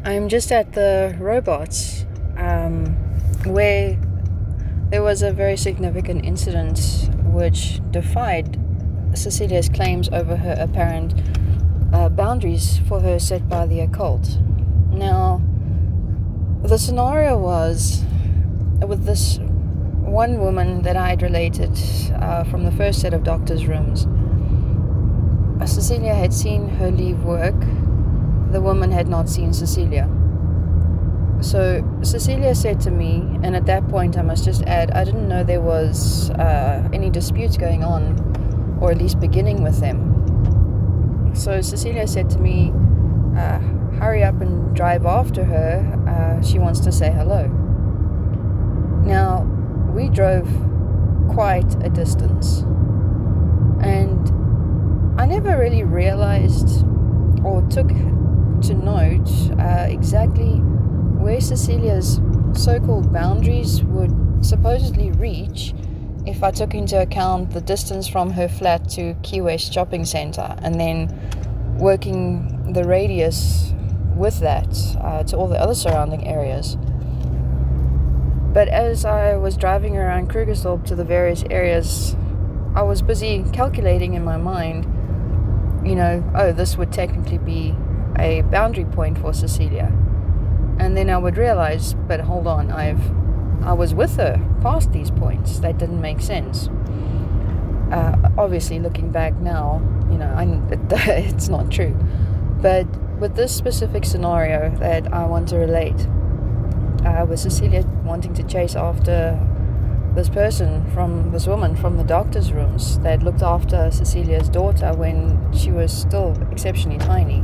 I'm just at the robots, where there was a very significant incident which defied Cecilia's claims over her apparent boundaries for her set by the occult. Now, the scenario was with this one woman that I had related from the first set of doctor's rooms. Cecilia had seen her leave work. The woman had not seen Cecilia. So Cecilia said to me, and at that point I must just add, I didn't know there was any disputes going on, or at least beginning with them. So Cecilia said to me, hurry up and drive after her, she wants to say hello. Now, we drove quite a distance, and I never really realized or took to note exactly where Cecilia's so-called boundaries would supposedly reach if I took into account the distance from her flat to Key West Shopping Centre, and then working the radius with that to all the other surrounding areas. But as I was driving around Krugersdorp to the various areas, I was busy calculating in my mind, this would technically be a boundary point for Cecilia. And then I would realize, but hold on, I was with her past these points. That didn't make sense. Obviously, looking back now, it's not true. But with this specific scenario that I want to relate, with Cecilia wanting to chase after this woman from the doctor's rooms that looked after Cecilia's daughter when she was still exceptionally tiny.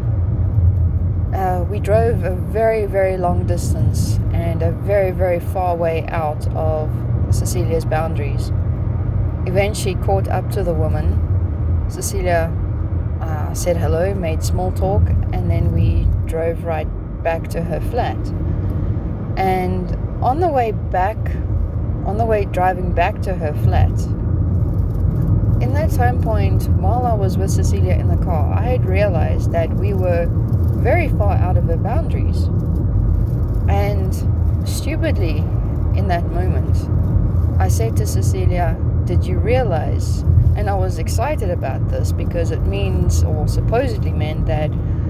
We drove a very, very long distance and a very, very far way out of Cecilia's boundaries. Eventually caught up to the woman. Cecilia said hello, made small talk, and then we drove right back to her flat. And on the way driving back to her flat, in that time point, while I was with Cecilia in the car, I had realized that we were very far out of her boundaries. And stupidly, in that moment, I said to Cecilia, did you realize? And I was excited about this because it means, or supposedly meant, that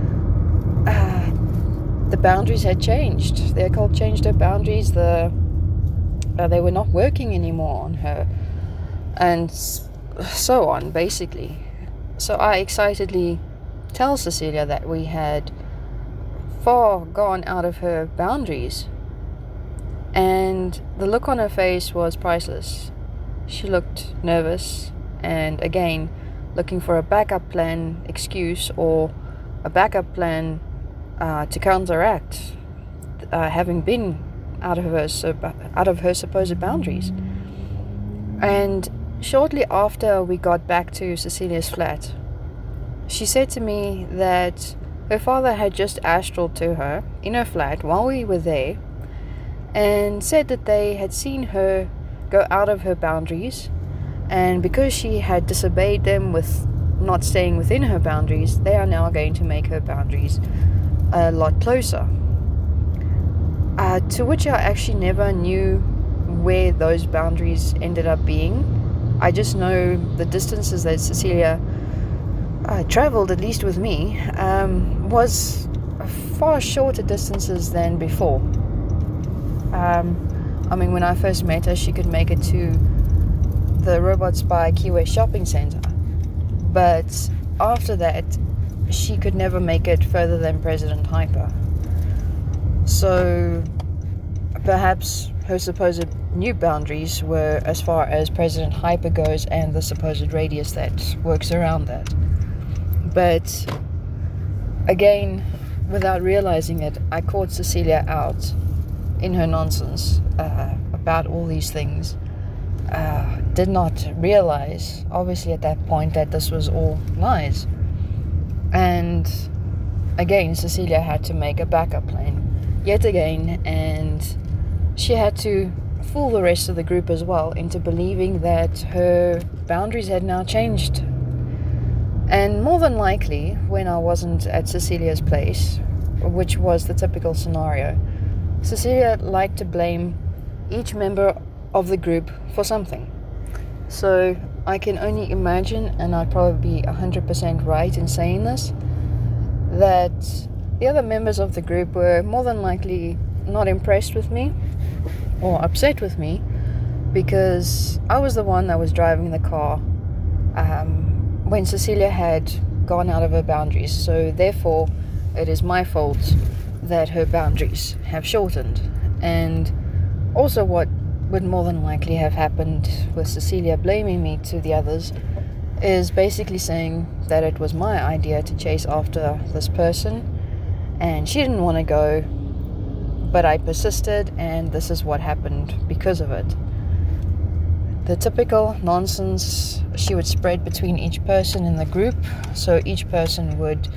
the boundaries had changed. The occult changed her boundaries. They were not working anymore on her, and so on, basically. So I excitedly tell Cecilia that we had far gone out of her boundaries, and the look on her face was priceless. She looked nervous, and again, looking for a backup plan excuse or a backup plan to counteract having been out of her supposed boundaries. And shortly after we got back to Cecilia's flat, she said to me that her father had just astraled to her in her flat while we were there, and said that they had seen her go out of her boundaries, and because she had disobeyed them with not staying within her boundaries, they are now going to make her boundaries a lot closer. To which I actually never knew where those boundaries ended up being. I just know the distances that Cecilia traveled, at least with me, was far shorter distances than before. When I first met her, she could make it to the Robots by Key West Shopping Centre. But after that, she could never make it further than President Hyper. So perhaps her supposed new boundaries were as far as President Hyper goes and the supposed radius that works around that. But again, without realizing it, I caught Cecilia out in her nonsense about all these things. Did not realize, obviously at that point, that this was all lies. And again, Cecilia had to make a backup plan yet again, and she had to fool the rest of the group as well into believing that her boundaries had now changed. And more than likely, when I wasn't at Cecilia's place, which was the typical scenario. Cecilia liked to blame each member of the group for something. So I can only imagine, and I'd probably be 100% right in saying this, that the other members of the group were more than likely not impressed with me or upset with me because I was the one that was driving the car when Cecilia had gone out of her boundaries. So therefore, it is my fault that her boundaries have shortened. And also what would more than likely have happened with Cecilia blaming me to the others is basically saying that it was my idea to chase after this person and she didn't want to go, but I persisted, and this is what happened because of it. The typical nonsense she would spread between each person in the group, so each person would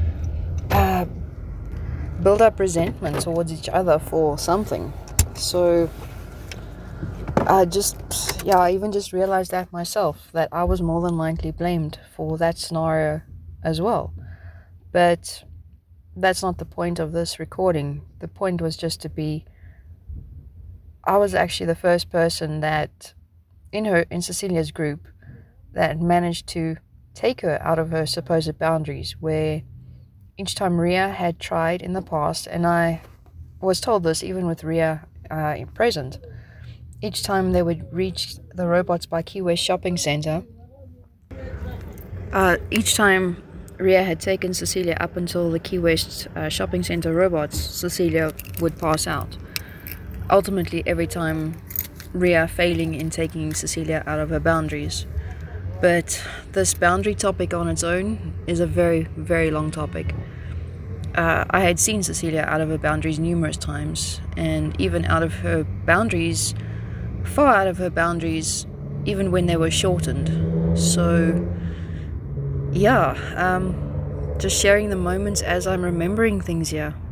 build up resentment towards each other for something. So I even just realized that myself, that I was more than likely blamed for that scenario as well. But that's not the point of this recording. The point was just to be, I was actually the first person that in Cecilia's group that managed to take her out of her supposed boundaries, where each time Ria had tried in the past, and I was told this even with Ria present, each time they would reach the Robots by Key West shopping center, each time Ria had taken Cecilia up until the Key West shopping center Robots, Cecilia would pass out. Ultimately, every time Ria failing in taking Cecilia out of her boundaries. But this boundary topic on its own is a very, very long topic. I had seen Cecilia out of her boundaries numerous times, and even out of her boundaries, far out of her boundaries, even when they were shortened. So, yeah, just sharing the moments as I'm remembering things here.